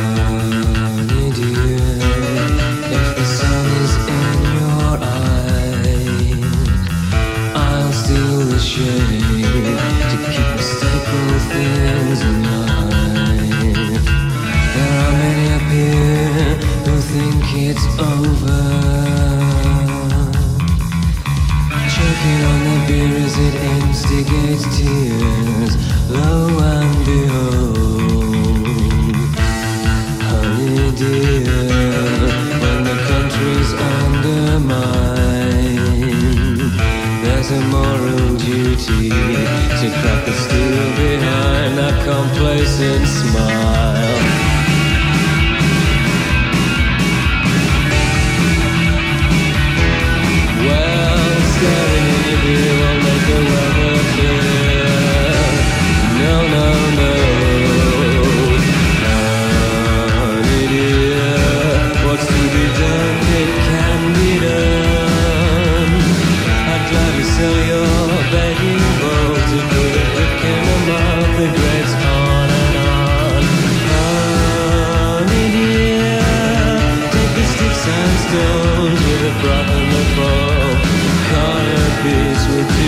Honey dear, if the sun is in your eyes, I'll steal the shade to keep mystical things in mind. There are many up here who think it's over, choking on their beer as it instigates tears. Lo and behold, honey dear, when the country's undermined, there's a moral duty to crack the steel behind that complacent smile. Well, staring in your beer will make the weather clear. No, no, no, honey dear, what's to be done, it can be done. I'd gladly sell your begging bowl to put a brick in the mouth that grades on and on. Honey dear, take the sticks and stones with a broth and the bowl, cut a piece with